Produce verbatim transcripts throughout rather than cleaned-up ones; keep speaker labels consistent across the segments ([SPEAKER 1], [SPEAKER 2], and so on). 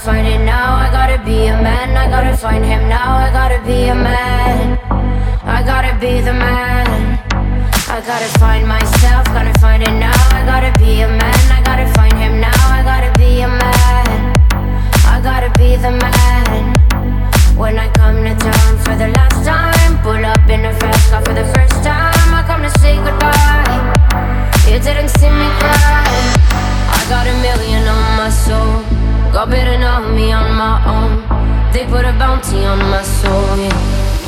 [SPEAKER 1] find it now, I gotta be a man. I gotta find him now, I gotta be a man. I gotta be the man. I gotta find myself, gotta find it now. I gotta be a man, I gotta find him now. I gotta be a man. I gotta be the man. When I come to town for the last time, pull up in a fast car for the first time. I come to say goodbye. You didn't see me cry. I got a million on my soul. God better know me on my own. They put a bounty on my soul, yeah.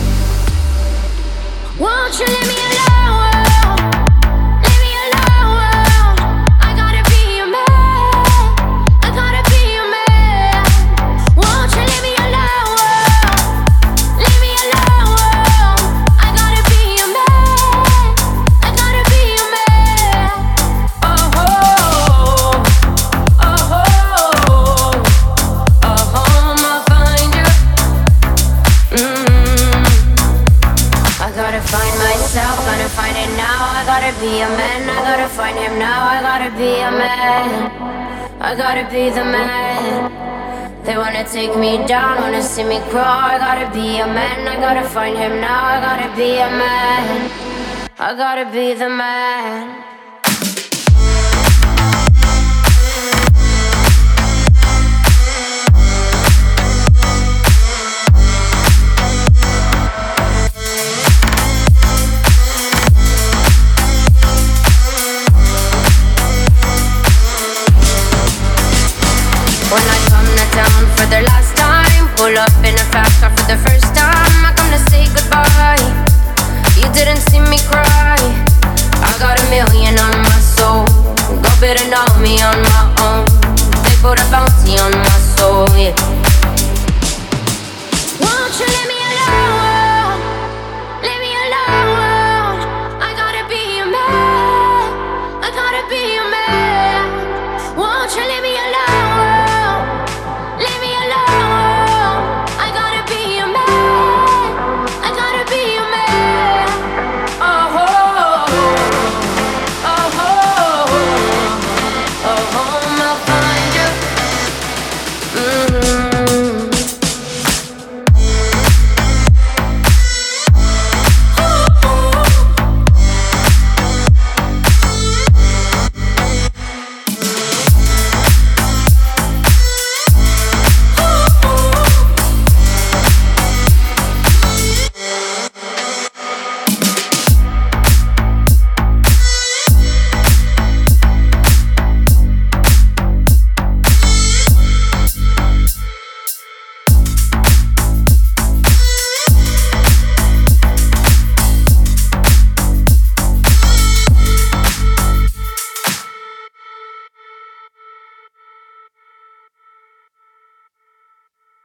[SPEAKER 1] Won't you leave me alone? Leave me alone. I gotta be your man. I gotta be your man. Won't you leave me alone? Leave me alone. I gotta be your man. I gotta be your man. Oh, oh, oh, oh, oh, home I'll find you. Mm. I gotta find myself, gotta find it now. I gotta be a man, I gotta find him now. I gotta be a man, I gotta be the man. They wanna take me down, wanna see me crawl. I gotta be a man, I gotta find him now. I gotta be a man, I gotta be the man. When I come to town for the last time, pull up in a fast car for the first time. I come to say goodbye. You didn't see me cry. I got a million on my soul. God better know me on my own. They put a bounty on my soul, yeah.